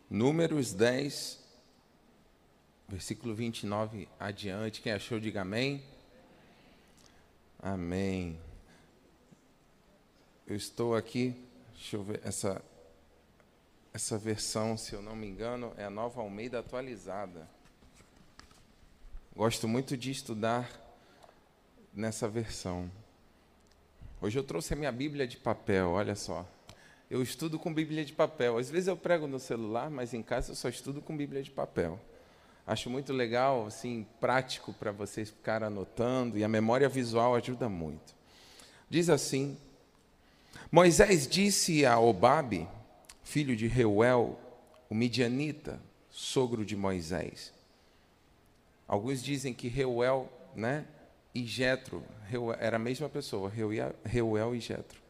Números 10, versículo 29 adiante. Quem achou, diga amém. Amém. Eu estou aqui, deixa eu ver, essa versão, se eu não me engano, é a Nova Almeida atualizada. Gosto muito de estudar nessa versão. Hoje eu trouxe a minha Bíblia de papel, olha só. Eu estudo com Bíblia de papel. Às vezes eu prego no celular, mas em casa eu só estudo com Bíblia de papel. Acho muito legal, assim, prático para vocês ficarem anotando, e a memória visual ajuda muito. Diz assim: Moisés disse a Obabe, filho de Reuel, o midianita, sogro de Moisés. Alguns dizem que Reuel, e Jetro, era a mesma pessoa, Reuel e Jetro.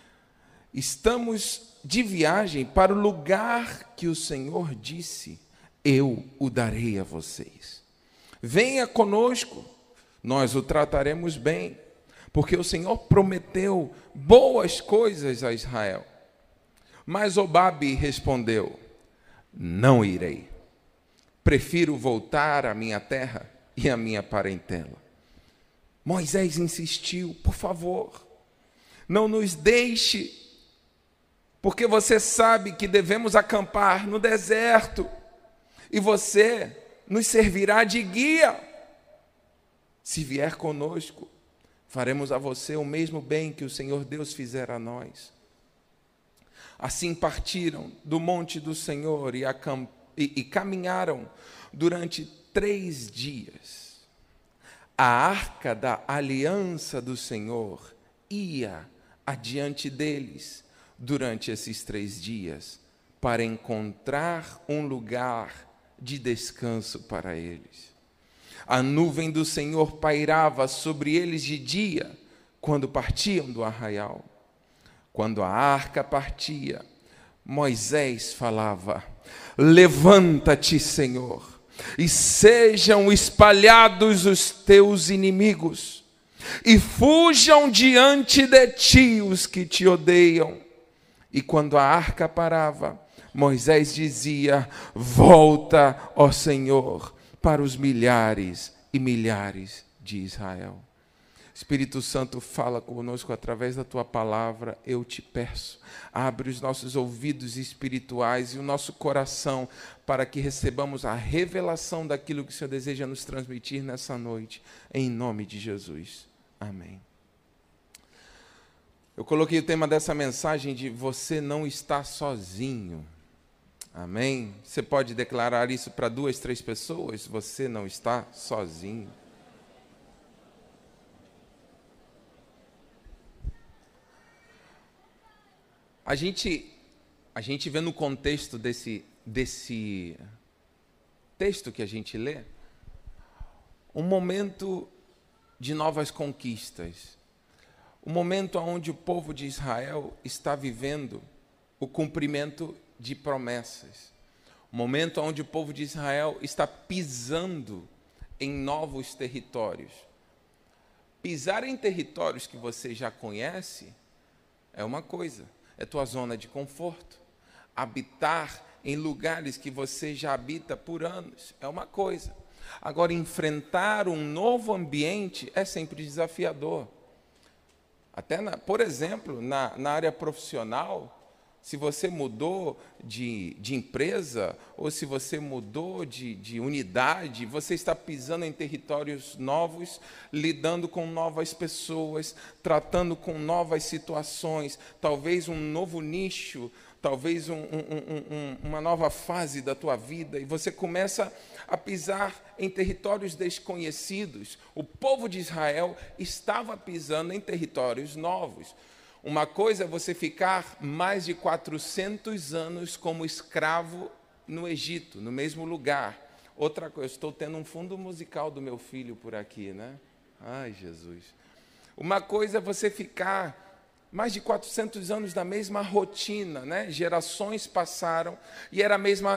Estamos de viagem para o lugar que o Senhor disse, eu o darei a vocês. Venha conosco, nós o trataremos bem, porque o Senhor prometeu boas coisas a Israel. Mas Obabe respondeu, não irei. Prefiro voltar à minha terra e à minha parentela. Moisés insistiu, por favor, não nos deixe, porque você sabe que devemos acampar no deserto e você nos servirá de guia. Se vier conosco, faremos a você o mesmo bem que o Senhor Deus fizera a nós. Assim partiram do monte do Senhor e caminharam durante 3 dias. A arca da aliança do Senhor ia adiante deles durante esses 3 dias, para encontrar um lugar de descanso para eles. A nuvem do Senhor pairava sobre eles de dia, quando partiam do arraial. Quando a arca partia, Moisés falava, levanta-te, Senhor, e sejam espalhados os teus inimigos, e fujam diante de ti os que te odeiam. E quando a arca parava, Moisés dizia, volta, ó Senhor, para os milhares e milhares de Israel. Espírito Santo, fala conosco através da Tua palavra, eu te peço. Abre os nossos ouvidos espirituais e o nosso coração para que recebamos a revelação daquilo que o Senhor deseja nos transmitir nessa noite. Em nome de Jesus. Amém. Eu coloquei o tema dessa mensagem de você não está sozinho. Amém? Você pode declarar isso para 2, 3 pessoas? Você não está sozinho. A gente vê no contexto desse texto que a gente lê, um momento de novas conquistas, um momento onde o povo de Israel está vivendo o cumprimento de promessas, um momento onde o povo de Israel está pisando em novos territórios. Pisar em territórios que você já conhece é uma coisa, é tua zona de conforto. Habitar em lugares que você já habita por anos é uma coisa. Agora, enfrentar um novo ambiente é sempre desafiador. Até, por exemplo, na área profissional, se você mudou de empresa ou se você mudou de unidade, você está pisando em territórios novos, lidando com novas pessoas, tratando com novas situações, talvez um novo nicho, talvez uma nova fase da tua vida, e você começa a pisar em territórios desconhecidos. O povo de Israel estava pisando em territórios novos. Uma coisa é você ficar mais de 400 anos como escravo no Egito, no mesmo lugar. Outra coisa, estou tendo um fundo musical do meu filho por aqui, né? Ai, Jesus. Uma coisa é você ficar mais de 400 anos na mesma rotina, né? Gerações passaram e era a mesma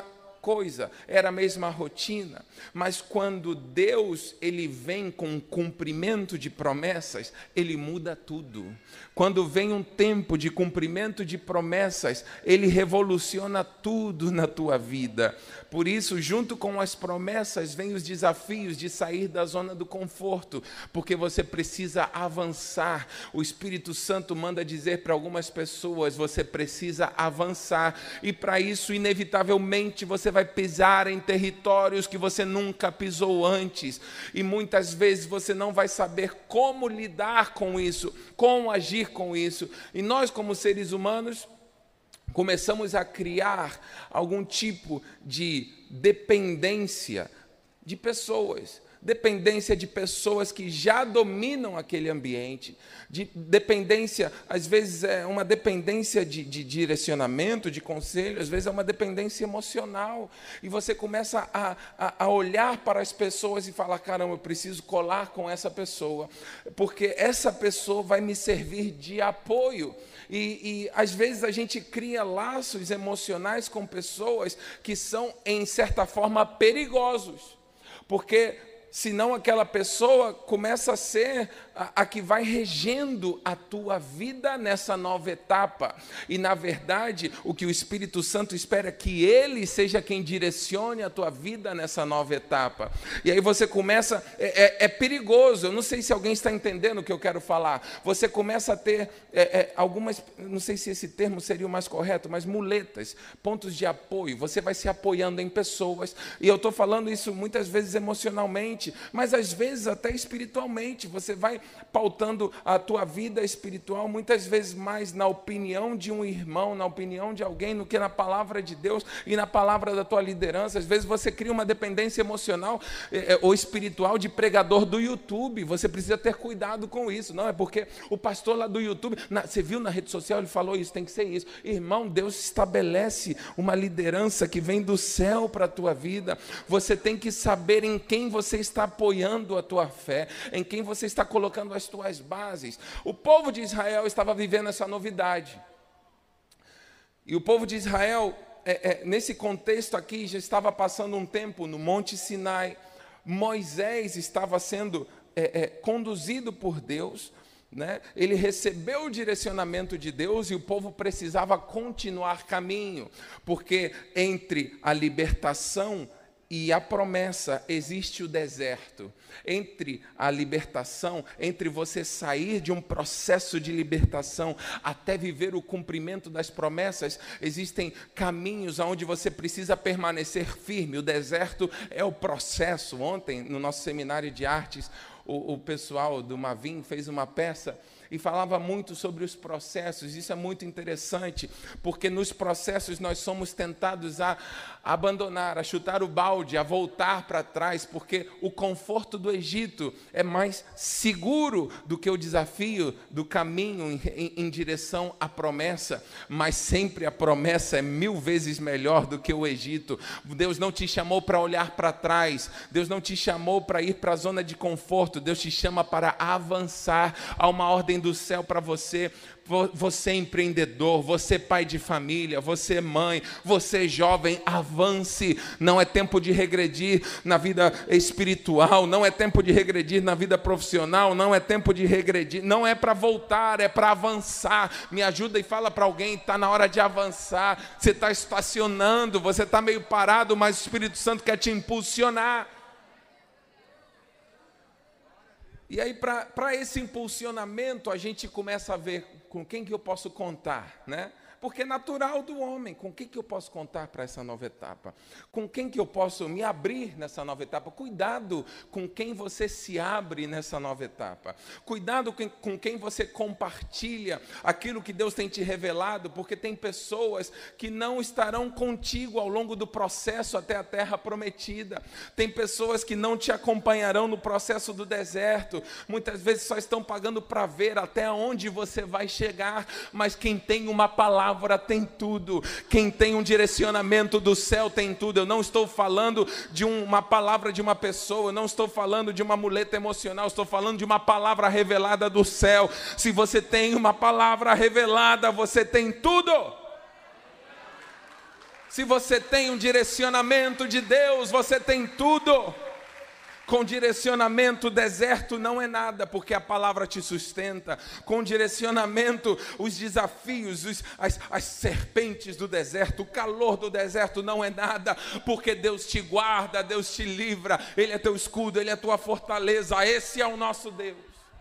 coisa, era a mesma rotina, mas quando Deus ele vem com um cumprimento de promessas, ele muda tudo. Quando vem um tempo de cumprimento de promessas, ele revoluciona tudo na tua vida. Por isso, junto com as promessas, vem os desafios de sair da zona do conforto, porque você precisa avançar. O Espírito Santo manda dizer para algumas pessoas, você precisa avançar, e para isso, inevitavelmente, você vai pisar em territórios que você nunca pisou antes, e muitas vezes você não vai saber como lidar com isso, como agir com isso, e nós, como seres humanos, começamos a criar algum tipo de dependência de pessoas que já dominam aquele ambiente, dependência, às vezes é uma dependência de direcionamento, de conselho, às vezes é uma dependência emocional, e você começa a olhar para as pessoas e falar, caramba, eu preciso colar com essa pessoa, porque essa pessoa vai me servir de apoio. E às vezes a gente cria laços emocionais com pessoas que são, em certa forma, perigosos, porque senão aquela pessoa começa a ser a que vai regendo a tua vida nessa nova etapa. E, na verdade, o que o Espírito Santo espera é que Ele seja quem direcione a tua vida nessa nova etapa. E aí você começa, é perigoso, eu não sei se alguém está entendendo o que eu quero falar. Você começa a ter algumas, não sei se esse termo seria o mais correto, mas muletas, pontos de apoio. Você vai se apoiando em pessoas, e eu estou falando isso muitas vezes emocionalmente, mas às vezes até espiritualmente. Você vai pautando a tua vida espiritual muitas vezes mais na opinião de um irmão, na opinião de alguém, do que na palavra de Deus e na palavra da tua liderança. Às vezes você cria uma dependência emocional ou espiritual de pregador do YouTube. Você precisa ter cuidado com isso. Não é porque o pastor lá do YouTube, você viu na rede social, ele falou isso, tem que ser isso. Irmão, Deus estabelece uma liderança que vem do céu para a tua vida. Você tem que saber em quem você está apoiando a tua fé, em quem você está colocando as tuas bases. O povo de Israel estava vivendo essa novidade. E o povo de Israel, nesse contexto aqui, já estava passando um tempo no Monte Sinai. Moisés estava sendo conduzido por Deus, né? Ele recebeu o direcionamento de Deus e o povo precisava continuar caminho, porque entre a libertação e a promessa existe o deserto. Entre a libertação, entre você sair de um processo de libertação até viver o cumprimento das promessas, existem caminhos onde você precisa permanecer firme. O deserto é o processo. Ontem, no nosso seminário de artes, o pessoal do Mavim fez uma peça e falava muito sobre os processos. Isso é muito interessante, porque nos processos nós somos tentados a abandonar, a chutar o balde, a voltar para trás, porque o conforto do Egito é mais seguro do que o desafio do caminho em direção à promessa, mas sempre a promessa é 1000 vezes melhor do que o Egito. Deus não te chamou para olhar para trás, Deus não te chamou para ir para a zona de conforto, Deus te chama para avançar. Há uma ordem do céu para você. Você empreendedor, você pai de família, você mãe, você jovem, avance. Não é tempo de regredir na vida espiritual, não é tempo de regredir na vida profissional, não é tempo de regredir, não é para voltar, é para avançar. Me ajuda e fala para alguém, está na hora de avançar. Você está estacionando, você está meio parado, mas o Espírito Santo quer te impulsionar. E aí, para esse impulsionamento, a gente começa a ver com quem que eu posso contar, né? Porque é natural do homem, com quem que eu posso contar para essa nova etapa? Com quem que eu posso me abrir nessa nova etapa? Cuidado com quem você se abre nessa nova etapa. Cuidado com quem você compartilha aquilo que Deus tem te revelado, porque tem pessoas que não estarão contigo ao longo do processo até a terra prometida. Tem pessoas que não te acompanharão no processo do deserto. Muitas vezes só estão pagando para ver até onde você vai chegar, mas quem tem uma palavra tem tudo. Quem tem um direcionamento do céu tem tudo. Eu não estou falando de uma palavra de uma pessoa, eu não estou falando de uma muleta emocional, estou falando de uma palavra revelada do céu. Se você tem uma palavra revelada, você tem tudo. Se você tem um direcionamento de Deus, você tem tudo. Com direcionamento, o deserto não é nada, porque a palavra te sustenta. Com direcionamento, os desafios, as serpentes do deserto, o calor do deserto não é nada, porque Deus te guarda, Deus te livra, Ele é teu escudo, Ele é tua fortaleza. Esse é o nosso Deus.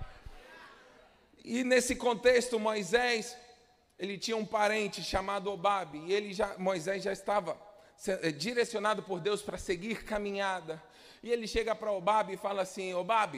E nesse contexto, Moisés, ele tinha um parente chamado Obabe, e Moisés já estava direcionado por Deus para seguir caminhada. E ele chega para Obabe e fala assim: Obabe,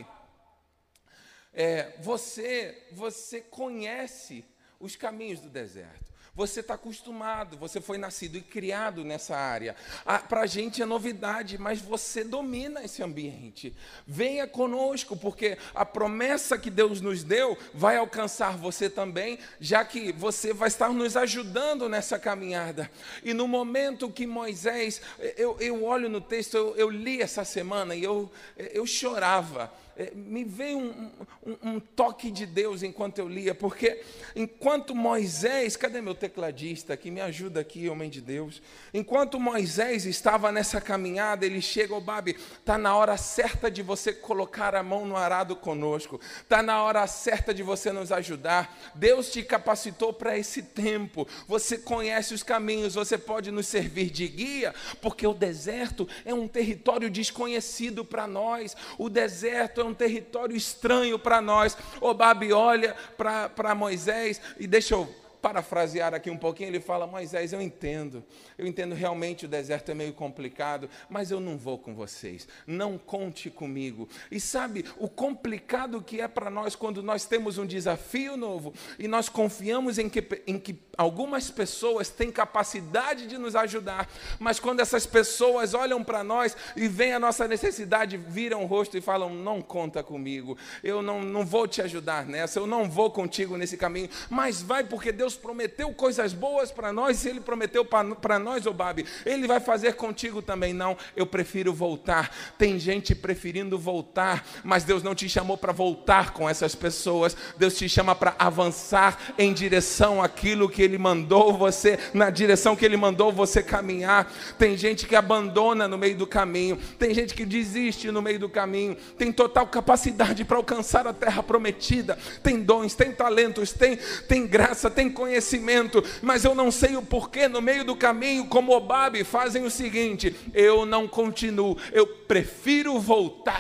você conhece os caminhos do deserto. Você está acostumado, você foi nascido e criado nessa área. Para a gente é novidade, mas você domina esse ambiente. Venha conosco, porque a promessa que Deus nos deu vai alcançar você também, já que você vai estar nos ajudando nessa caminhada. E no momento que Moisés, eu olho no texto, eu li essa semana e eu chorava. Me veio um toque de Deus enquanto eu lia, porque enquanto Moisés, cadê meu tecladista que me ajuda aqui, homem de Deus? Enquanto Moisés estava nessa caminhada, ele chega: Obabe, está na hora certa de você colocar a mão no arado conosco, está na hora certa de você nos ajudar. Deus te capacitou para esse tempo, você conhece os caminhos, você pode nos servir de guia, porque o deserto é um território desconhecido para nós, o deserto é um território estranho para nós. Obabe olha para Moisés, e deixa eu parafrasear aqui um pouquinho, ele fala: Moisés, eu entendo realmente o deserto é meio complicado, mas eu não vou com vocês, não conte comigo. E sabe o complicado que é para nós quando nós temos um desafio novo e nós confiamos em que algumas pessoas têm capacidade de nos ajudar, mas quando essas pessoas olham para nós e veem a nossa necessidade, viram o rosto e falam: não conta comigo, eu não vou te ajudar nessa, eu não vou contigo nesse caminho. Mas vai, porque Deus prometeu coisas boas para nós, e Ele prometeu para nós, Obabe, Ele vai fazer contigo também. Não, eu prefiro voltar. Tem gente preferindo voltar, mas Deus não te chamou para voltar com essas pessoas. Deus te chama para avançar em direção àquilo que Ele mandou você, na direção que Ele mandou você caminhar. Tem gente que abandona no meio do caminho, tem gente que desiste no meio do caminho, tem total capacidade para alcançar a terra prometida, tem dons, tem talentos, tem graça, tem conhecimento, mas eu não sei o porquê, no meio do caminho, como Obabe, fazem o seguinte: eu não continuo, eu prefiro voltar.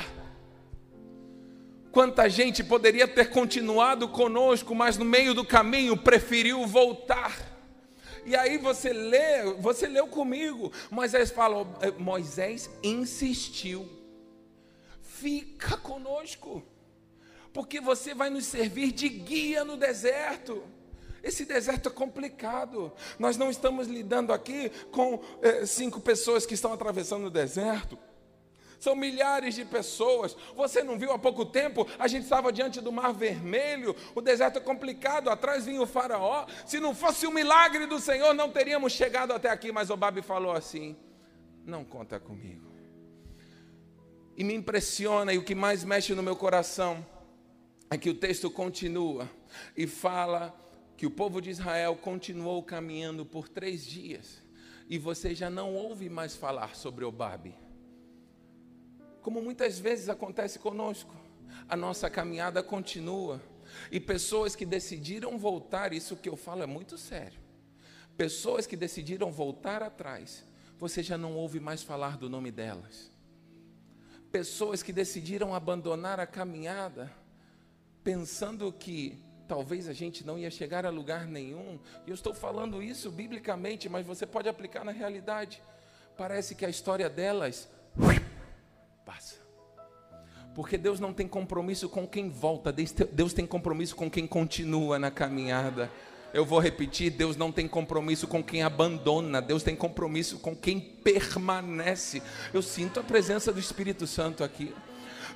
Quanta gente poderia ter continuado conosco, mas no meio do caminho preferiu voltar. E aí você leu comigo, Moisés falou, Moisés insistiu: fica conosco, porque você vai nos servir de guia no deserto. Esse deserto é complicado. Nós não estamos lidando aqui com 5 pessoas que estão atravessando o deserto. São milhares de pessoas. Você não viu há pouco tempo? A gente estava diante do Mar Vermelho. O deserto é complicado. Atrás vinha o faraó. Se não fosse o milagre do Senhor, não teríamos chegado até aqui. Mas Obabe falou assim: não conta comigo. E me impressiona, e o que mais mexe no meu coração é que o texto continua e fala que o povo de Israel continuou caminhando por 3 dias, e você já não ouve mais falar sobre Obabe. Como muitas vezes acontece conosco, a nossa caminhada continua, e pessoas que decidiram voltar, isso que eu falo é muito sério, pessoas que decidiram voltar atrás, você já não ouve mais falar do nome delas. Pessoas que decidiram abandonar a caminhada, pensando que talvez a gente não ia chegar a lugar nenhum. E eu estou falando isso biblicamente, mas você pode aplicar na realidade. Parece que a história delas passa. Porque Deus não tem compromisso com quem volta, Deus tem compromisso com quem continua na caminhada. Eu vou repetir: Deus não tem compromisso com quem abandona, Deus tem compromisso com quem permanece. Eu sinto a presença do Espírito Santo aqui.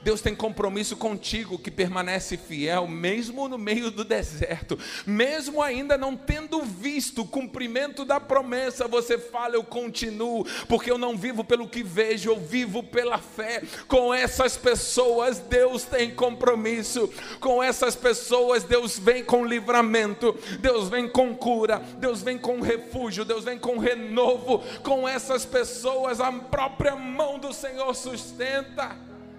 Deus tem compromisso contigo, que permanece fiel, mesmo no meio do deserto, mesmo ainda não tendo visto o cumprimento da promessa. Você fala: eu continuo, porque eu não vivo pelo que vejo, eu vivo pela fé. Com essas pessoas Deus tem compromisso, com essas pessoas Deus vem com livramento, Deus vem com cura, Deus vem com refúgio, Deus vem com renovo. Com essas pessoas a própria mão do Senhor sustenta.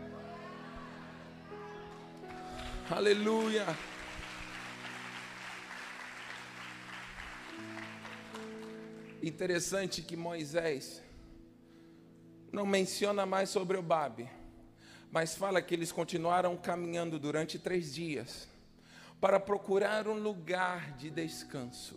Aleluia. Interessante que Moisés não menciona mais sobre Obabe, mas fala que eles continuaram caminhando durante 3 dias para procurar um lugar de descanso.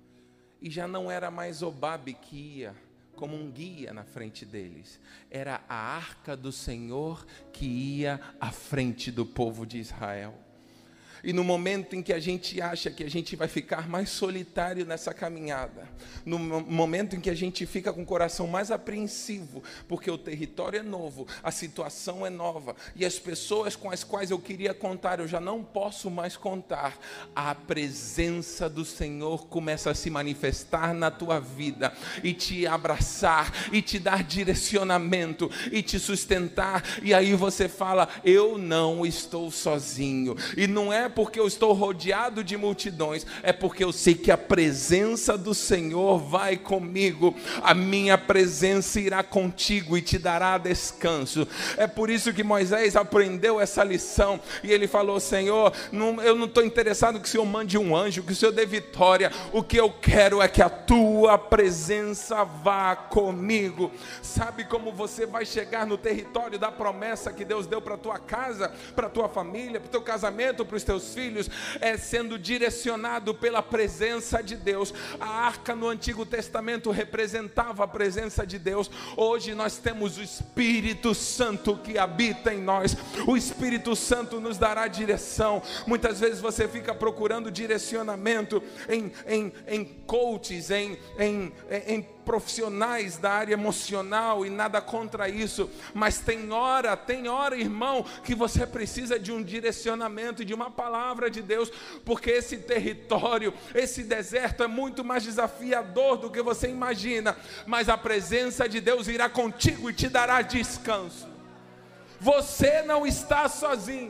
E já não era mais Obabe que ia como um guia na frente deles, era a arca do Senhor que ia à frente do povo de Israel. E no momento em que a gente acha que a gente vai ficar mais solitário nessa caminhada, no momento em que a gente fica com o coração mais apreensivo, porque o território é novo, a situação é nova, e as pessoas com as quais eu queria contar, eu já não posso mais contar, a presença do Senhor começa a se manifestar na tua vida, e te abraçar, e te dar direcionamento, e te sustentar, e aí você fala: eu não estou sozinho. E não é porque eu estou rodeado de multidões, é porque eu sei que a presença do Senhor vai comigo, a minha presença irá contigo e te dará descanso. É por isso que Moisés aprendeu essa lição, e ele falou: Senhor, eu não estou interessado que o Senhor mande um anjo, que o Senhor dê vitória, o que eu quero é que a tua presença vá comigo. Sabe como você vai chegar no território da promessa que Deus deu para a tua casa, para a tua família, para o teu casamento, para os teus filhos? É sendo direcionado pela presença de Deus. A arca no Antigo Testamento representava a presença de Deus. Hoje nós temos o Espírito Santo que habita em nós. O Espírito Santo nos dará direção. Muitas vezes você fica procurando direcionamento em coaches, em profissionais da área emocional, e nada contra isso, mas tem hora, irmão, que você precisa de um direcionamento e de uma palavra de Deus, porque esse território, esse deserto é muito mais desafiador do que você imagina, mas a presença de Deus irá contigo e te dará descanso. Você não está sozinho.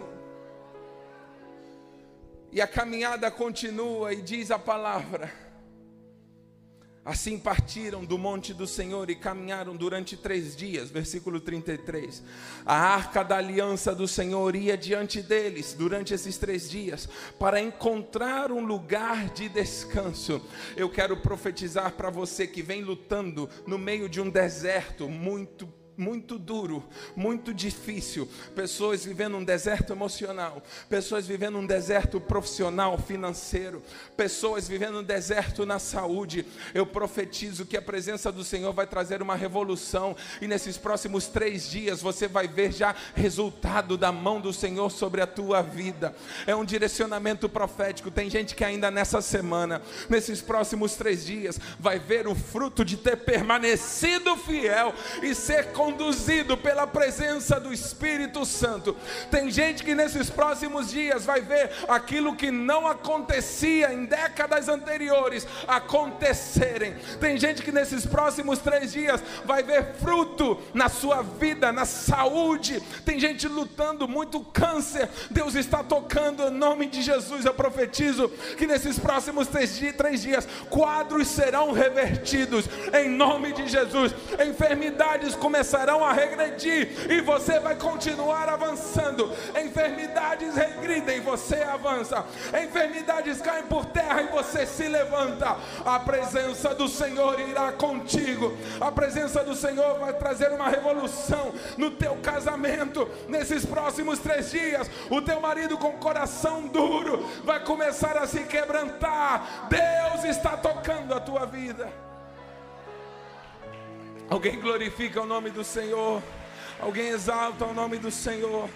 E a caminhada continua, e diz a palavra: assim partiram do monte do Senhor e caminharam durante 3 dias, versículo 33. A arca da aliança do Senhor ia diante deles durante esses 3 dias, para encontrar um lugar de descanso. Eu quero profetizar para você que vem lutando no meio de um deserto muito duro, muito difícil, pessoas vivendo um deserto emocional, pessoas vivendo um deserto profissional, financeiro, pessoas vivendo um deserto na saúde. Eu profetizo que a presença do Senhor vai trazer uma revolução, e nesses próximos 3 dias você vai ver já resultado da mão do Senhor sobre a tua vida. É um direcionamento profético. Tem gente que ainda nessa semana, nesses próximos 3 dias, vai ver o fruto de ter permanecido fiel e ser conduzido pela presença do Espírito Santo. Tem gente que nesses próximos dias vai ver aquilo que não acontecia em décadas anteriores acontecerem. Tem gente que nesses próximos 3 dias vai ver fruto na sua vida, na saúde. Tem gente lutando muito câncer. Deus está tocando em nome de Jesus. Eu profetizo que nesses próximos 3 dias quadros serão revertidos em nome de Jesus. Enfermidades começarão a regredir e você vai continuar avançando. Enfermidades regridem, você avança. Enfermidades caem por terra e você se levanta. A presença do Senhor irá contigo. A presença do Senhor vai trazer uma revolução no teu casamento. Nesses próximos 3 dias, o teu marido com coração duro vai começar a se quebrantar. Deus está tocando a tua vida. Alguém glorifica o nome do Senhor. Alguém exalta o nome do Senhor.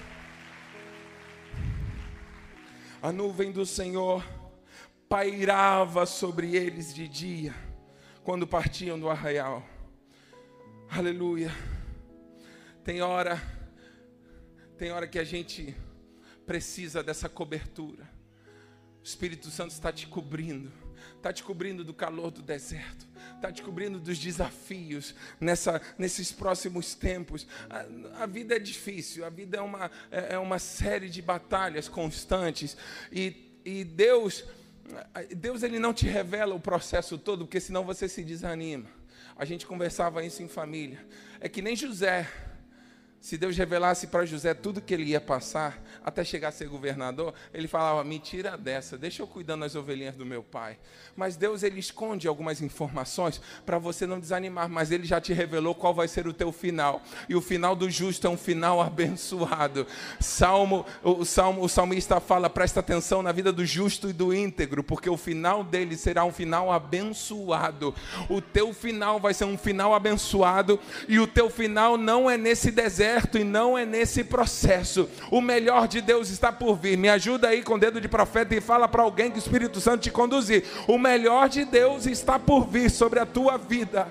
A nuvem do Senhor pairava sobre eles de dia, quando partiam do arraial. Aleluia. Tem Tem hora que a gente precisa dessa cobertura. O Espírito Santo está te cobrindo. Está te cobrindo do calor do deserto. Está te cobrindo dos desafios nesses próximos tempos. A vida é difícil. A vida é uma série de batalhas constantes. E Deus ele não te revela o processo todo, porque senão você se desanima. A gente conversava isso em família. É que nem José. Se Deus revelasse para José tudo que ele ia passar, até chegar a ser governador, ele falava, me tira dessa, deixa eu cuidando das ovelhinhas do meu pai. Mas Deus, ele esconde algumas informações para você não desanimar, mas ele já te revelou qual vai ser o teu final. E o final do justo é um final abençoado. O salmista fala, presta atenção na vida do justo e do íntegro, porque o final dele será um final abençoado. O teu final vai ser um final abençoado, e o teu final não é nesse deserto, e não é nesse processo. O melhor de Deus está por vir. Me ajuda aí com o dedo de profeta e fala para alguém que o Espírito Santo te conduzir. O melhor de Deus está por vir sobre a tua vida.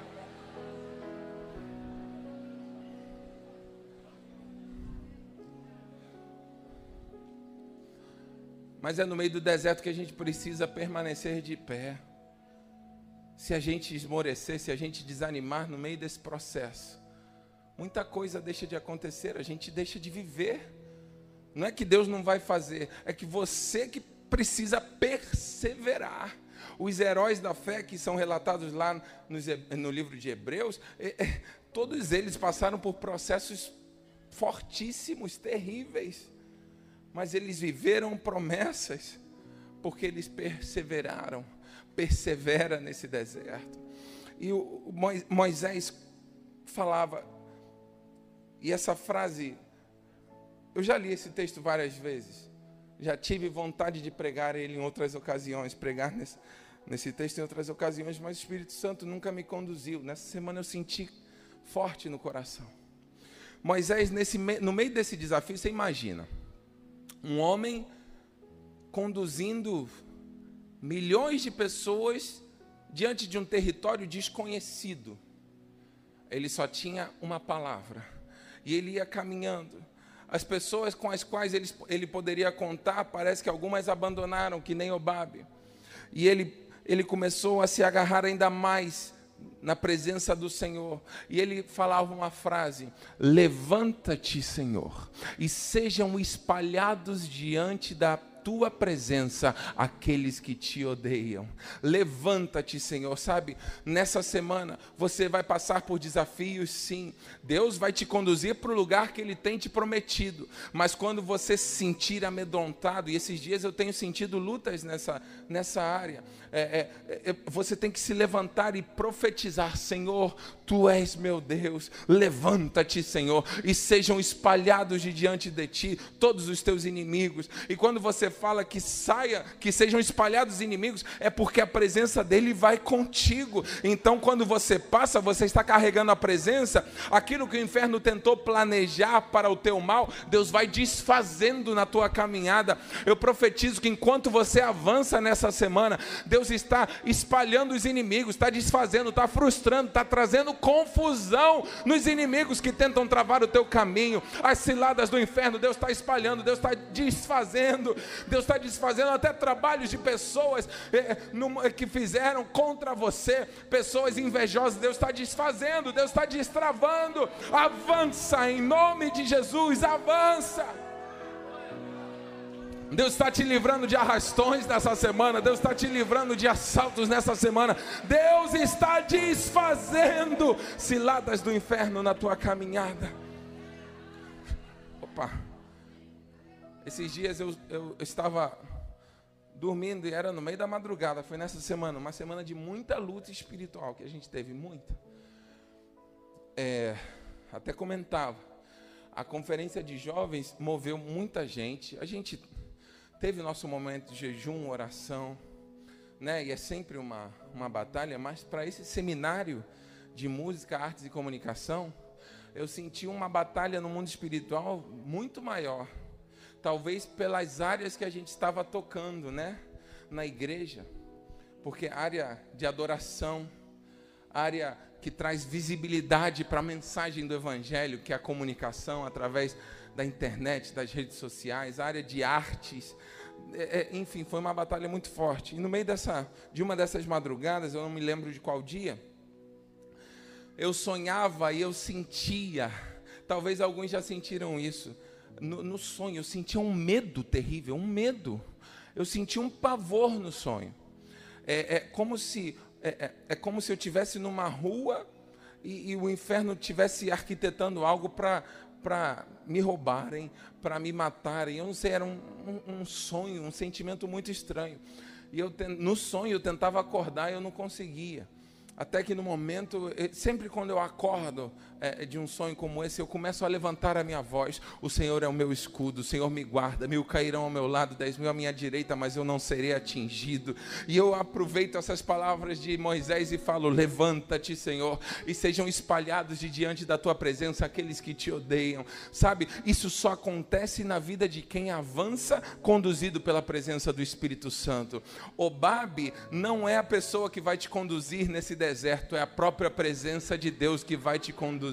Mas é no meio do deserto que a gente precisa permanecer de pé. Se a gente esmorecer, se a gente desanimar no meio desse processo, muita coisa deixa de acontecer, a gente deixa de viver. Não é que Deus não vai fazer, é que você que precisa perseverar. Os heróis da fé que são relatados lá no livro de Hebreus, todos eles passaram por processos fortíssimos, terríveis. Mas eles viveram promessas, porque eles perseveraram. Persevera nesse deserto. E Moisés falava, e essa frase, eu já li esse texto várias vezes, já tive vontade de pregar ele em outras ocasiões, pregar nesse texto em outras ocasiões, mas o Espírito Santo nunca me conduziu. Nessa semana eu senti forte no coração. Moisés, no meio desse desafio, você imagina, um homem conduzindo milhões de pessoas diante de um território desconhecido. Ele só tinha uma palavra. E ele ia caminhando. As pessoas com as quais ele poderia contar, parece que algumas abandonaram, que nem Obabe. E ele começou a se agarrar ainda mais na presença do Senhor. E ele falava uma frase, levanta-te, Senhor, e sejam espalhados diante da tua presença aqueles que te odeiam. Levanta-te, Senhor. Sabe, nessa semana você vai passar por desafios, sim. Deus vai te conduzir para o lugar que Ele tem te prometido. Mas quando você se sentir amedrontado, e esses dias eu tenho sentido lutas nessa área, você tem que se levantar e profetizar, Senhor, Tu és meu Deus. Levanta-te, Senhor, e sejam espalhados de diante de Ti todos os teus inimigos. E quando você fala que sejam espalhados os inimigos, é porque a presença dele vai contigo. Então quando você passa, você está carregando a presença. Aquilo que o inferno tentou planejar para o teu mal, Deus vai desfazendo na tua caminhada. Eu profetizo que enquanto você avança nessa semana, Deus está espalhando os inimigos, está desfazendo, está frustrando, está trazendo confusão nos inimigos que tentam travar o teu caminho. As ciladas do inferno, Deus está espalhando, Deus está desfazendo. Deus está desfazendo até trabalhos de pessoas que fizeram contra você, pessoas invejosas. Deus está desfazendo, Deus está destravando. Avança em nome de Jesus, avança. Deus está te livrando de arrastões nessa semana. Deus está te livrando de assaltos nessa semana. Deus está desfazendo ciladas do inferno na tua caminhada. Opa! Esses dias eu estava dormindo e era no meio da madrugada. Foi nessa semana, uma semana de muita luta espiritual que a gente teve, muita. Até comentava, a conferência de jovens moveu muita gente. A gente teve nosso momento de jejum, oração, né? E é sempre uma batalha, mas para esse seminário de música, artes e comunicação, eu senti uma batalha no mundo espiritual muito maior. Talvez pelas áreas que a gente estava tocando, né? Na igreja. Porque área de adoração, área que traz visibilidade para a mensagem do Evangelho, que é a comunicação através da internet, das redes sociais, a área de artes. Enfim, foi uma batalha muito forte. E no meio de uma dessas madrugadas, eu não me lembro de qual dia, eu sonhava e eu sentia, talvez alguns já sentiram isso, no sonho eu sentia um medo terrível, um medo. Eu sentia um pavor no sonho. É como se eu estivesse numa rua e o inferno estivesse arquitetando algo para me roubarem, para me matarem. Eu não sei, era um sonho, um sentimento muito estranho. E no sonho eu tentava acordar e eu não conseguia. Até que no momento, sempre quando eu acordo de um sonho como esse, eu começo a levantar a minha voz. O Senhor é o meu escudo, o Senhor me guarda. 1000 cairão ao meu lado, 10.000 à minha direita, mas eu não serei atingido. E eu aproveito essas palavras de Moisés e falo: levanta-te, Senhor, e sejam espalhados de diante da tua presença aqueles que te odeiam. Sabe, isso só acontece na vida de quem avança conduzido pela presença do Espírito Santo. Obabe não é a pessoa que vai te conduzir nesse deserto, é a própria presença de Deus que vai te conduzir.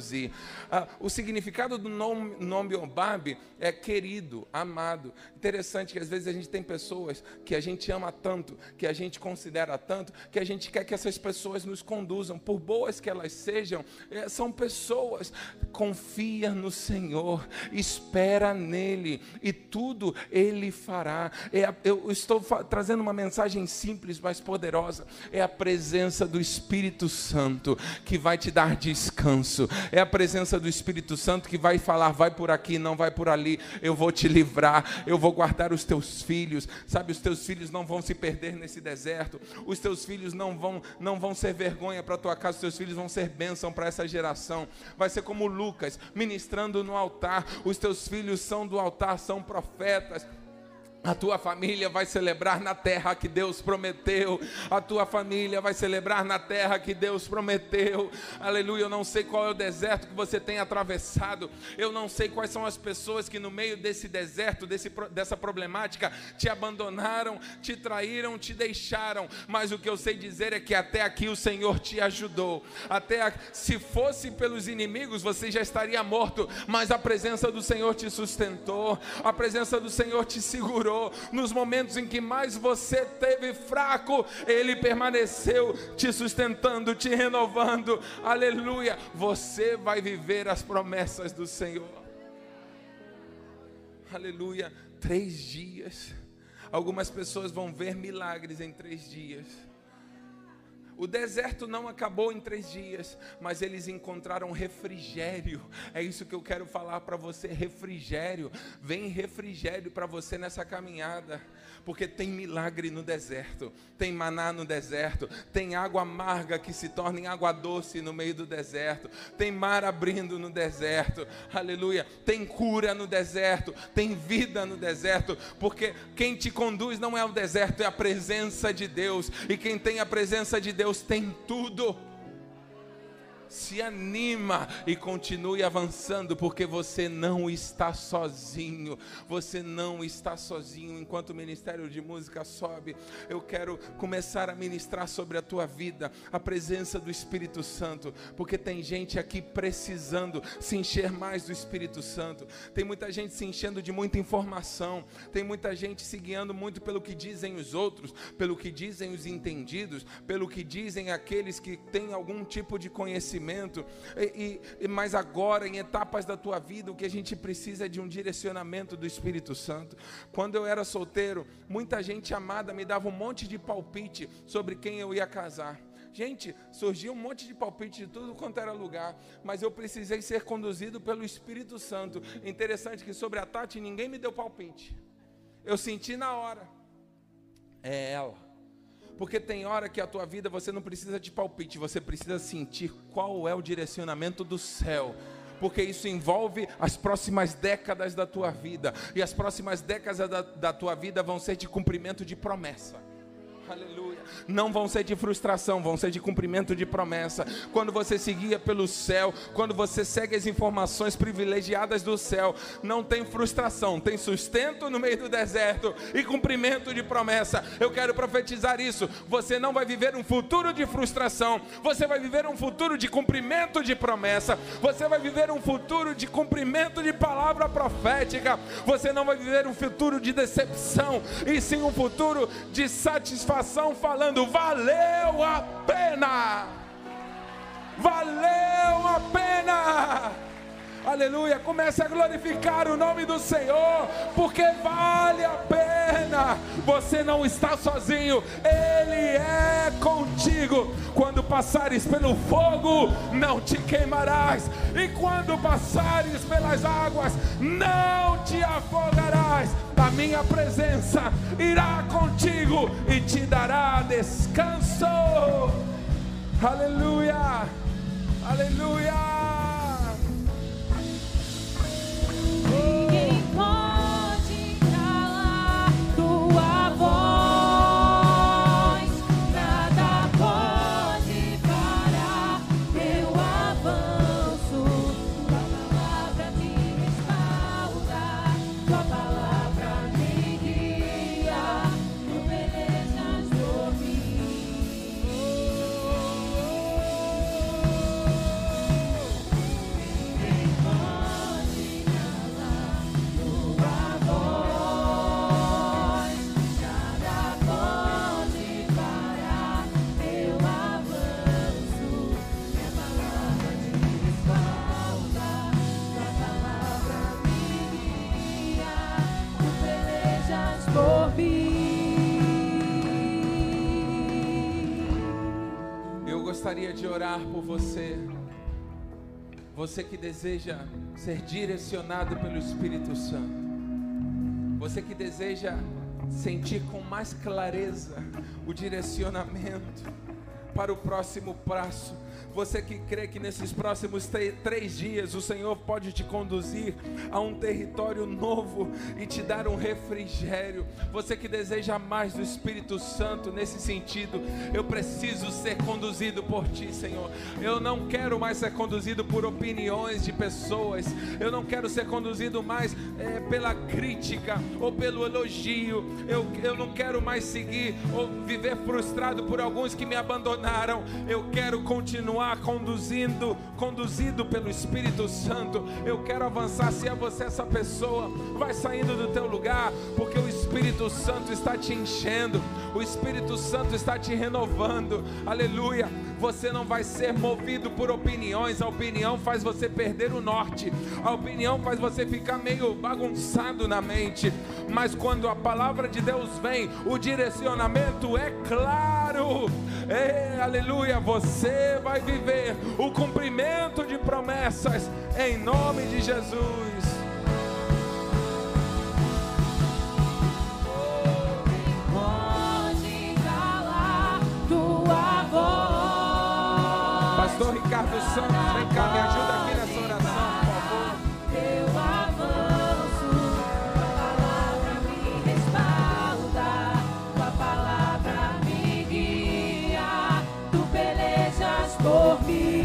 O significado do nome Obabe é querido, amado. Interessante que às vezes a gente tem pessoas que a gente ama tanto, que a gente considera tanto, que a gente quer que essas pessoas nos conduzam, por boas que elas sejam, são pessoas. Confia no Senhor, espera nele e tudo ele fará. Eu estou trazendo uma mensagem simples, mas poderosa. É a presença do Espírito Santo que vai te dar descanso. É a presença do Espírito Santo que vai falar: vai por aqui, não vai por ali. Eu vou te livrar, eu vou guardar os teus filhos. Sabe, os teus filhos não vão se perder nesse deserto. Os teus filhos não vão ser vergonha para a tua casa. Os teus filhos vão ser bênção para essa geração. Vai ser como Lucas ministrando no altar. Os teus filhos são do altar, são profetas. A tua família vai celebrar na terra que Deus prometeu. A tua família vai celebrar na terra que Deus prometeu. Aleluia. Eu não sei qual é o deserto que você tem atravessado. Eu não sei quais são as pessoas que no meio desse deserto, dessa problemática, te abandonaram, te traíram, te deixaram. Mas o que eu sei dizer é que até aqui o Senhor te ajudou. Se fosse pelos inimigos, você já estaria morto. Mas a presença do Senhor te sustentou. A presença do Senhor te segurou. Nos momentos em que mais você teve fraco, Ele permaneceu te sustentando, te renovando. Aleluia. Você vai viver as promessas do Senhor. Aleluia. 3 dias. Algumas pessoas vão ver milagres em 3 dias. O deserto não acabou em 3 dias, mas eles encontraram refrigério. É isso que eu quero falar para você, refrigério. Vem refrigério para você nessa caminhada, porque tem milagre no deserto, tem maná no deserto, tem água amarga que se torna em água doce no meio do deserto, tem mar abrindo no deserto, aleluia, tem cura no deserto, tem vida no deserto, porque quem te conduz não é o deserto, é a presença de Deus, e quem tem a presença de Deus tem tudo. Se anima e continue avançando, porque você não está sozinho. Você não está sozinho. Enquanto o Ministério de Música sobe, eu quero começar a ministrar sobre a tua vida a presença do Espírito Santo, porque tem gente aqui precisando se encher mais do Espírito Santo. Tem muita gente se enchendo de muita informação, tem muita gente se guiando muito pelo que dizem os outros, pelo que dizem os entendidos, pelo que dizem aqueles que têm algum tipo de conhecimento. Mas agora, em etapas da tua vida, o que a gente precisa é de um direcionamento do Espírito Santo. Quando eu era solteiro, muita gente amada me dava um monte de palpite sobre quem eu ia casar. Gente, surgiu um monte de palpite de tudo quanto era lugar, mas eu precisei ser conduzido pelo Espírito Santo. Interessante que sobre a Tati ninguém me deu palpite. Eu senti na hora. É ela. Porque tem hora que a tua vida você não precisa de palpite, você precisa sentir qual é o direcionamento do céu. Porque isso envolve as próximas décadas da tua vida. E as próximas décadas da tua vida vão ser de cumprimento de promessa. Aleluia. não vão ser de frustração, vão ser de cumprimento de promessa. Quando você se guia pelo céu, quando você segue as informações privilegiadas do céu, não tem frustração, tem sustento no meio do deserto e cumprimento de promessa. Eu quero profetizar isso. Você não vai viver um futuro de frustração, você vai viver um futuro de cumprimento de promessa, você vai viver um futuro de cumprimento de palavra profética. Você não vai viver um futuro de decepção, e sim um futuro de satisfação, falando: valeu a pena, valeu a pena. Aleluia, comece a glorificar o nome do Senhor, porque vale a pena. Você não está sozinho, Ele é contigo. Quando passares pelo fogo, não te queimarás, e quando passares pelas águas, não te afogarás. A minha presença irá contigo e te dará descanso. Aleluia, aleluia. Ninguém pode calar tua voz, nada pode parar teu avanço. Tua palavra me respalda, tua palavra me guia, tu pelejas por mim. Ninguém pode calar tua voz, nada pode parar teu avanço. Minha palavra te respalda, tua palavra me guia, tu pelejas por mim. Eu gostaria de orar por você, você que deseja ser direcionado pelo Espírito Santo, você que deseja sentir com mais clareza o direcionamento para o próximo passo, você que crê que nesses próximos 3 dias o Senhor pode te conduzir a um território novo e te dar um refrigério, você que deseja mais do Espírito Santo nesse sentido. Eu preciso ser conduzido por Ti, Senhor. Eu não quero mais ser conduzido por opiniões de pessoas, eu não quero ser conduzido mais pela crítica ou pelo elogio. Eu não quero mais seguir ou viver frustrado por alguns que me abandonaram. Eu quero continuar conduzido pelo Espírito Santo. Eu quero avançar. Se é você essa pessoa, vai saindo do teu lugar, porque o Espírito Santo está te enchendo, o Espírito Santo está te renovando. Aleluia. Você não vai ser movido por opiniões. A opinião faz você perder o norte, a opinião faz você ficar meio bagunçado na mente, mas quando a palavra de Deus vem, o direcionamento é claro. Aleluia. Você vai viver o cumprimento de promessas em nome de Jesus. Pode calar tua voz. Pastor Ricardo Santos, vem cá, me ajuda aqui nessa oração, por favor. Teu avanço, tua palavra me respalda, tua palavra me guia, tu pelejas por mim.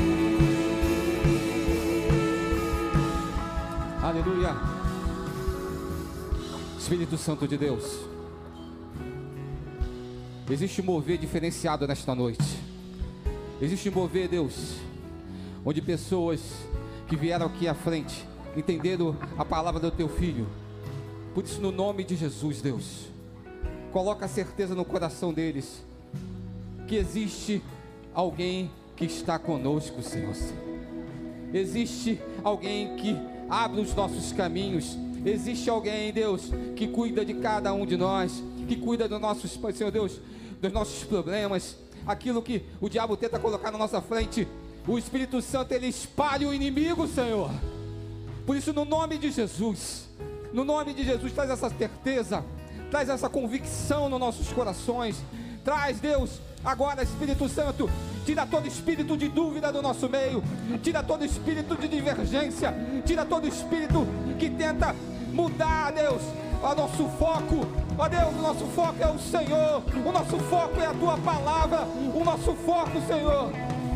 Aleluia. Espírito Santo de Deus, existe um mover diferenciado nesta noite. Existe um mover, Deus, onde pessoas que vieram aqui à frente entenderam a palavra do Teu Filho. Por isso, no nome de Jesus, Deus, coloca a certeza no coração deles que existe alguém que está conosco, Senhor. Existe alguém que abre os nossos caminhos. Existe alguém, Deus, que cuida de cada um de nós, que cuida dos nossos, Senhor Deus, dos nossos problemas, aquilo que o diabo tenta colocar na nossa frente. O Espírito Santo, ele espalha o inimigo, Senhor. Por isso, no nome de Jesus, traz essa certeza, traz essa convicção nos nossos corações. Traz, Deus, agora, Espírito Santo, tira todo espírito de dúvida do nosso meio, tira todo espírito de divergência, tira todo espírito que tenta mudar, Deus, O nosso foco, ó Deus, o nosso foco é o Senhor, o nosso foco é a tua palavra, o nosso foco, Senhor.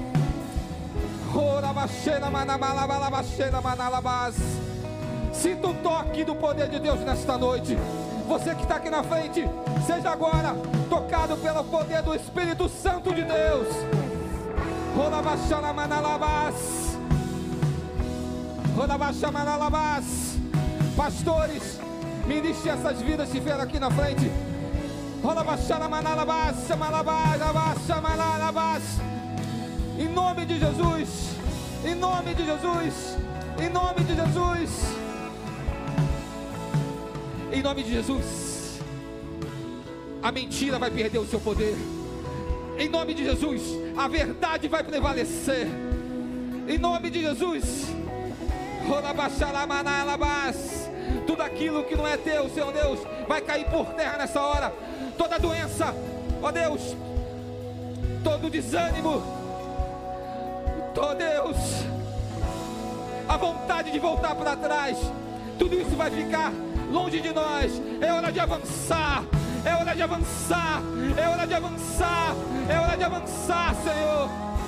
Sinta o toque do poder de Deus nesta noite. Você que está aqui na frente, seja agora tocado pelo poder do Espírito Santo de Deus. Pastores, ministre essas vidas que vieram aqui na frente. Em nome de Jesus, em nome de Jesus, em nome de Jesus, em nome de Jesus, a mentira vai perder o seu poder. Em nome de Jesus, a verdade vai prevalecer. Em nome de Jesus, tudo aquilo que não é teu, Senhor Deus, vai cair por terra nessa hora. Toda doença, ó Deus, todo desânimo, ó Deus, a vontade de voltar para trás, tudo isso vai ficar longe de nós. É hora de avançar, é hora de avançar, é hora de avançar, é hora de avançar, Senhor.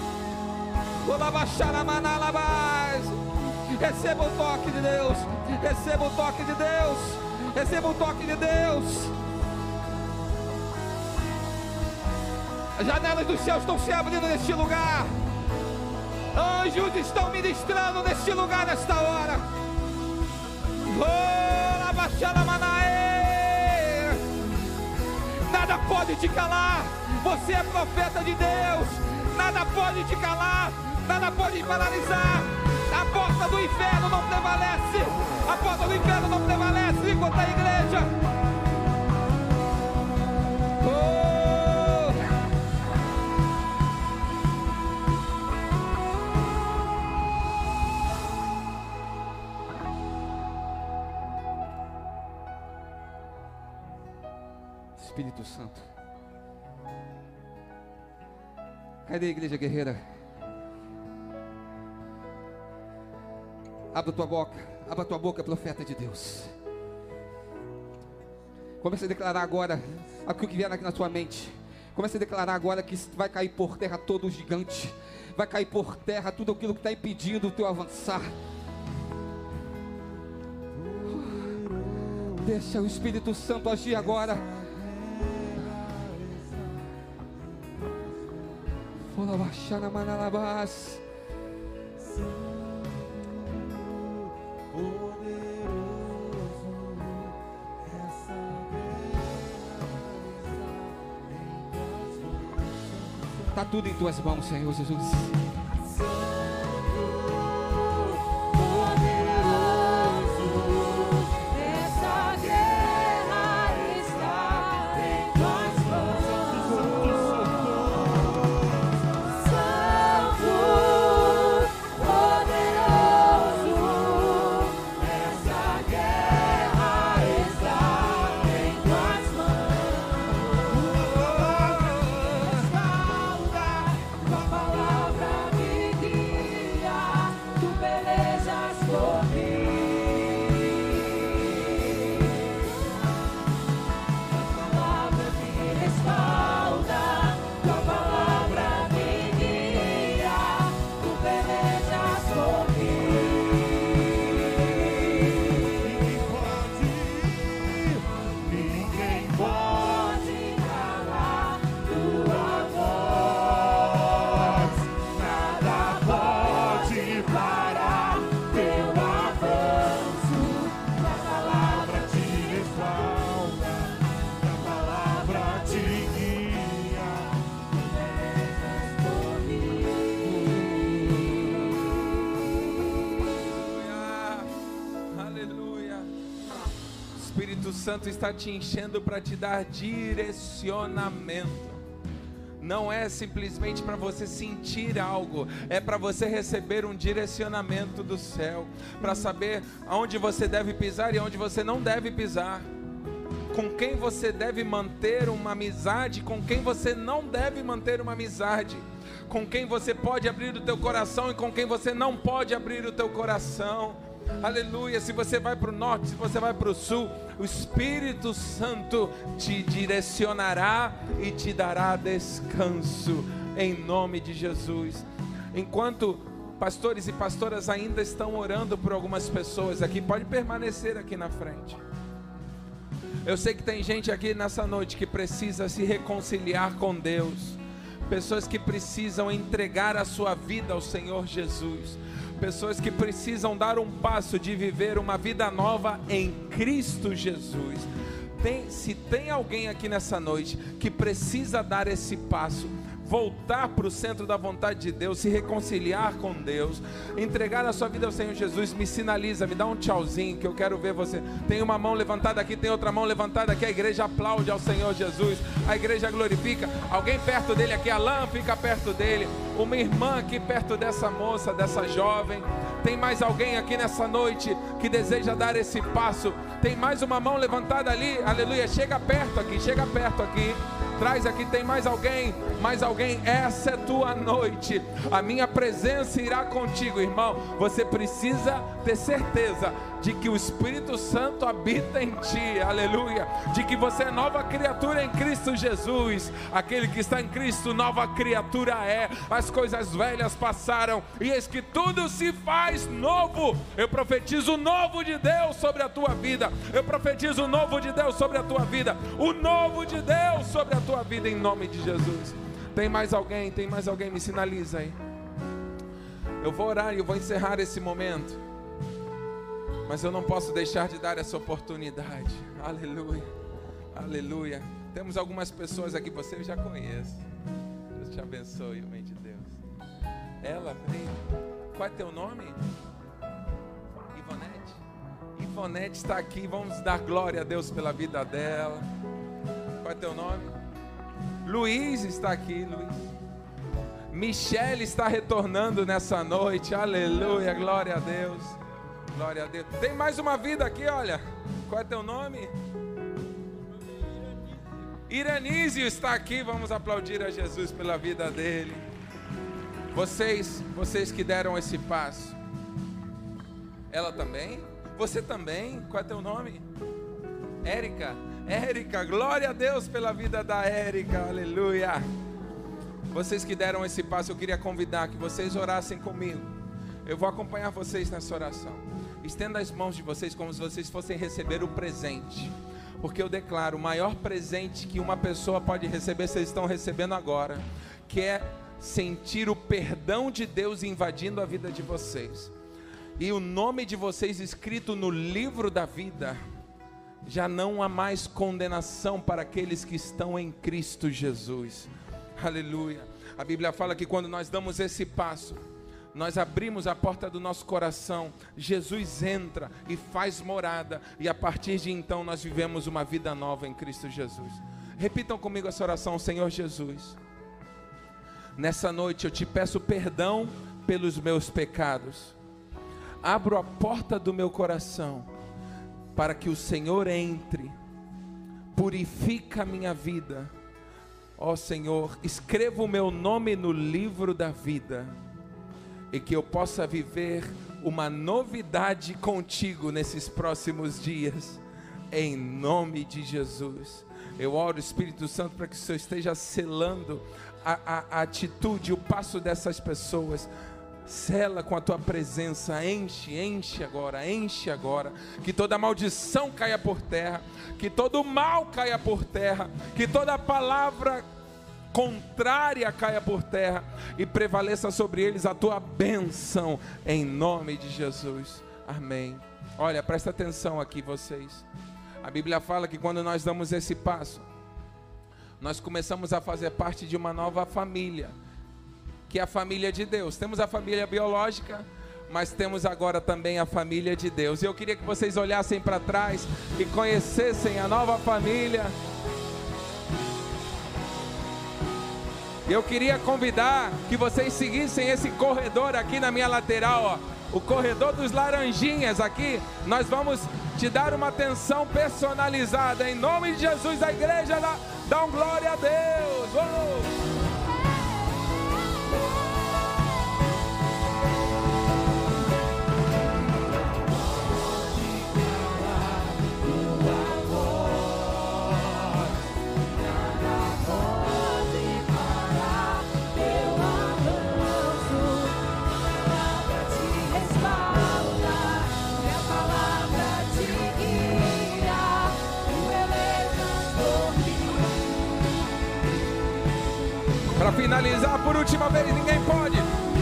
Receba o toque de Deus, receba o toque de Deus, receba o toque de Deus. As janelas dos céus estão se abrindo neste lugar. Anjos estão ministrando neste lugar, nesta hora. Nada pode te calar. Você é profeta de Deus. Nada pode te calar. Nada pode te paralisar. A porta do inferno não prevalece. A porta do inferno não prevalece enquanto a igreja. Espírito Santo, cadê a igreja guerreira? Abra tua boca, profeta de Deus. Comece a declarar agora aquilo que vier aqui na tua mente. Comece a declarar agora que vai cair por terra todo o gigante, vai cair por terra tudo aquilo que está impedindo o teu avançar. Deixa o Espírito Santo agir agora. Está tudo em tuas mãos, Senhor Jesus. O Santo está te enchendo para te dar direcionamento. Não é simplesmente para você sentir algo, é para você receber um direcionamento do céu, para saber aonde você deve pisar e aonde você não deve pisar, com quem você deve manter uma amizade, com quem você não deve manter uma amizade, com quem você pode abrir o teu coração e com quem você não pode abrir o teu coração. Aleluia. Se você vai para o norte, se você vai para o sul, o Espírito Santo te direcionará e te dará descanso, em nome de Jesus. Enquanto pastores e pastoras ainda estão orando por algumas pessoas aqui, pode permanecer aqui na frente. Eu sei que tem gente aqui nessa noite que precisa se reconciliar com Deus, pessoas que precisam entregar a sua vida ao Senhor Jesus, pessoas que precisam dar um passo de viver uma vida nova em Cristo Jesus. Se tem alguém aqui nessa noite que precisa dar esse passo, voltar para o centro da vontade de Deus, se reconciliar com Deus, entregar a sua vida ao Senhor Jesus, me sinaliza, me dá um tchauzinho que eu quero ver você. Tem uma mão levantada aqui, tem outra mão levantada aqui, a igreja aplaude ao Senhor Jesus, a igreja glorifica. Alguém perto dele aqui, Alain, fica perto dele, uma irmã aqui perto dessa moça, dessa jovem. Tem mais alguém aqui nessa noite que deseja dar esse passo? Tem mais uma mão levantada ali, aleluia, chega perto aqui, traz aqui, tem mais alguém, essa é tua noite, a minha presença irá contigo, irmão. Você precisa ter certeza de que o Espírito Santo habita em ti, aleluia, de que você é nova criatura em Cristo Jesus. Aquele que está em Cristo, nova criatura é, as coisas velhas passaram, e eis que tudo se faz novo. Eu profetizo o novo de Deus sobre a tua vida, eu profetizo o novo de Deus sobre a tua vida, o novo de Deus sobre a tua vida, em nome de Jesus. Tem mais alguém, me sinaliza aí. Eu vou orar e eu vou encerrar esse momento, mas eu não posso deixar de dar essa oportunidade. Aleluia, aleluia. Temos algumas pessoas aqui, você eu já conheço. Deus te abençoe, homem de Deus. Ela veio. Qual é teu nome? Ivonete. Ivonete está aqui, vamos dar glória a Deus pela vida dela. Qual é teu nome? Luiz está aqui, Luiz. Michele está retornando nessa noite, aleluia, glória a Deus, glória a Deus. Tem mais uma vida aqui, olha, qual é teu nome? Iranísio está aqui, vamos aplaudir a Jesus pela vida dele. Vocês que deram esse passo. Ela também? Você também? Qual é teu nome? Érica, glória a Deus pela vida da Érica, aleluia. Vocês que deram esse passo, eu queria convidar que vocês orassem comigo. Eu vou acompanhar vocês nessa oração. Estenda as mãos de vocês como se vocês fossem receber o presente, porque eu declaro, o maior presente que uma pessoa pode receber, vocês estão recebendo agora, que é sentir o perdão de Deus invadindo a vida de vocês, e o nome de vocês escrito no livro da vida. Já não há mais condenação para aqueles que estão em Cristo Jesus, aleluia. A Bíblia fala que quando nós damos esse passo, nós abrimos a porta do nosso coração, Jesus entra e faz morada, e a partir de então nós vivemos uma vida nova em Cristo Jesus. Repitam comigo essa oração. Senhor Jesus, nessa noite eu te peço perdão pelos meus pecados, abro a porta do meu coração para que o Senhor entre, purifica a minha vida, ó Senhor, escreva o meu nome no livro da vida, e que eu possa viver uma novidade contigo nesses próximos dias, em nome de Jesus. Eu oro, Espírito Santo, para que o Senhor esteja selando a atitude, o passo dessas pessoas. Sela com a tua presença, enche agora, que toda maldição caia por terra, que todo mal caia por terra, que toda palavra contrária caia por terra, e prevaleça sobre eles a tua bênção, em nome de Jesus, amém. Olha, presta atenção aqui vocês, a Bíblia fala que quando nós damos esse passo, nós começamos a fazer parte de uma nova família, que é a família de Deus. Temos a família biológica, mas temos agora também a família de Deus. E eu queria que vocês olhassem para trás e conhecessem a nova família. Eu queria convidar que vocês seguissem esse corredor aqui na minha lateral, ó, o corredor dos laranjinhas aqui. Nós vamos te dar uma atenção personalizada, em nome de Jesus. A igreja dá um glória a Deus. Oh! Para finalizar por última vez, ninguém pode.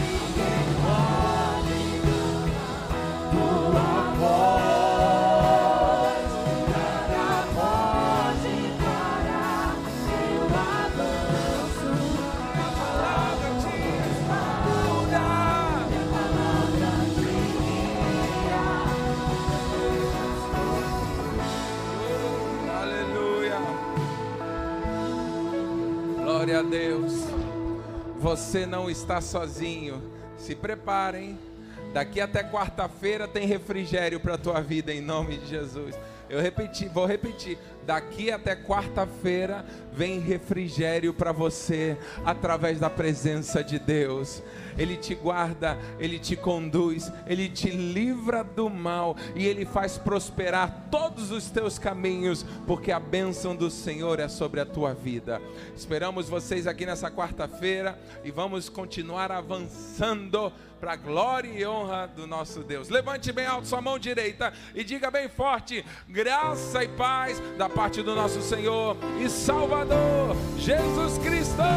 Glória a Deus. Você não está sozinho. Se preparem. Daqui até quarta-feira tem refrigério para a tua vida, em nome de Jesus. Vou repetir. Daqui até quarta-feira vem refrigério para você, através da presença de Deus. Ele te guarda, Ele te conduz, Ele te livra do mal e Ele faz prosperar todos os teus caminhos, porque a bênção do Senhor é sobre a tua vida. Esperamos vocês aqui nessa quarta-feira e vamos continuar avançando para a glória e honra do nosso Deus. Levante bem alto sua mão direita e diga bem forte: graça e paz da parte do nosso Senhor e Salvador Jesus Cristo.